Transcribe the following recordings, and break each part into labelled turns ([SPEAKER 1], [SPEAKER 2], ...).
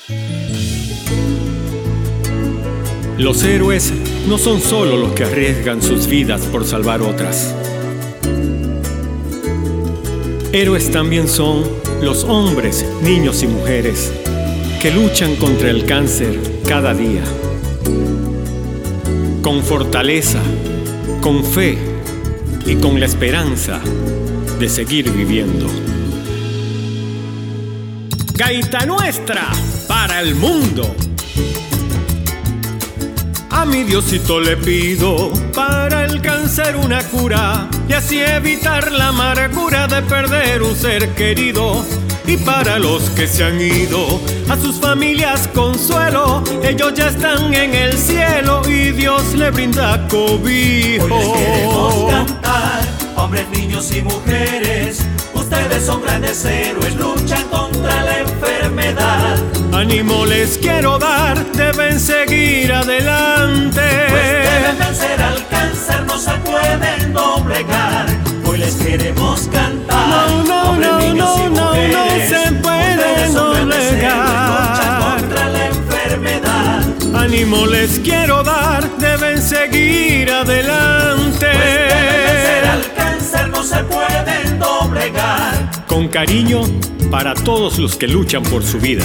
[SPEAKER 1] Los héroes no son solo los que arriesgan sus vidas por salvar otras. Héroes también son los hombres, niños y mujeres que luchan contra el cáncer cada día. Con fortaleza, con fe y con la esperanza de seguir viviendo. Gaita Nuestra para el mundo. A mi Diosito le pido para el cáncer una cura y así evitar la amargura de perder un ser querido. Y para los que se han ido, a sus familias consuelo, ellos ya están en el cielo y Dios le brinda cobijo.
[SPEAKER 2] Hoy les queremos cantar, hombres, niños y mujeres, ustedes son grandes héroes, luchan contra la enfermedad.
[SPEAKER 1] Ánimo les quiero dar, deben seguir adelante.
[SPEAKER 2] Pues deben vencer al cáncer, no se pueden doblegar. Hoy les queremos cantar, hombres, niños y mujeres,
[SPEAKER 1] no se pueden
[SPEAKER 2] doblegar. Luchan contra la enfermedad.
[SPEAKER 1] Ánimo les quiero dar, deben seguir adelante.
[SPEAKER 2] Pues deben vencer al cáncer, no se pueden doblegar.
[SPEAKER 1] Con cariño para todos los que luchan por su vida.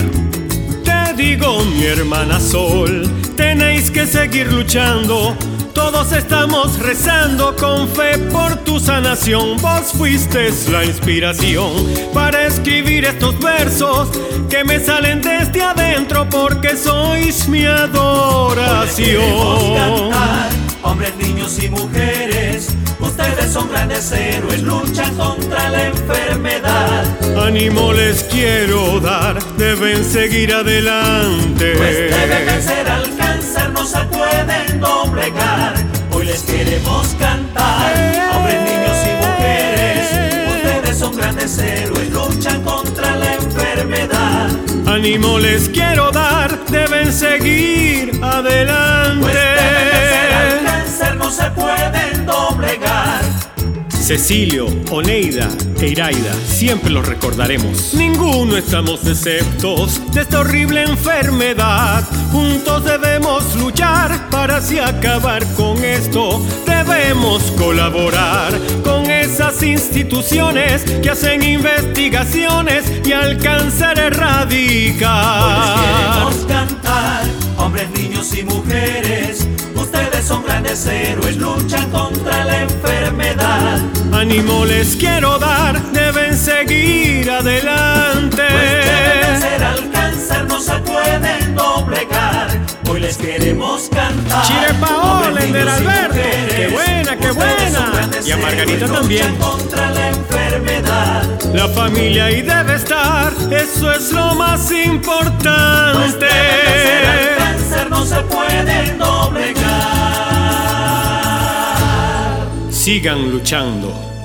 [SPEAKER 1] Te digo, mi hermana Sol, tenéis que seguir luchando. Todos estamos rezando con fe por tu sanación. Vos fuiste la inspiración para escribir estos versos que me salen desde adentro porque sois mi adoración.
[SPEAKER 2] Hoy cantar, hombres, niños y mujeres, ustedes son grandes héroes, luchan contra la enfermedad.
[SPEAKER 1] Ánimo les quiero dar, deben seguir adelante.
[SPEAKER 2] Pues deben vencer al cáncer, no se pueden doblegar. Hoy les queremos cantar, hombres, niños y mujeres, ustedes son grandes héroes, luchan contra la enfermedad.
[SPEAKER 1] Ánimo les quiero dar, deben seguir adelante.
[SPEAKER 2] Pues deben vencer al cáncer, no se pueden doblegar.
[SPEAKER 1] Cecilio, Oneida e Iraida, siempre los recordaremos. Ninguno estamos exceptos de esta horrible enfermedad. Juntos debemos luchar para así acabar con esto. Debemos colaborar con esas instituciones que hacen investigaciones y al cáncer erradicar.
[SPEAKER 2] Hoy les queremos cantar, hombres, niños y mujeres, ustedes son grandes héroes, luchan contra la enfermedad.
[SPEAKER 1] Ánimo les quiero dar, deben seguir adelante.
[SPEAKER 2] Pues deben vencer al cáncer, no se pueden doblegar. Hoy les queremos cantar.
[SPEAKER 1] Chire Paola,
[SPEAKER 2] hombres,
[SPEAKER 1] Ender
[SPEAKER 2] niños y
[SPEAKER 1] Alberto,
[SPEAKER 2] mujeres,
[SPEAKER 1] qué buena, qué
[SPEAKER 2] ustedes son
[SPEAKER 1] buena.
[SPEAKER 2] grandes
[SPEAKER 1] Y a Margarita
[SPEAKER 2] héroes,
[SPEAKER 1] también.
[SPEAKER 2] luchan contra la enfermedad.
[SPEAKER 1] La familia ahí debe estar, eso es lo más importante.
[SPEAKER 2] Pues deben vencer al cáncer, no se pueden doblegar.
[SPEAKER 1] Sigan luchando.